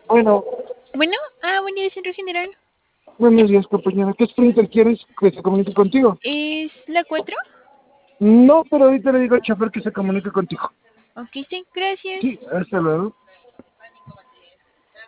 Bueno, Bueno, buen día, Centro General. buenos días, compañera. ¿Qué sprinter quieres que se comunique contigo? ¿Es la 4? No, pero ahorita le digo al chofer que se comunique contigo. Ok, sí, gracias. Sí, hasta luego.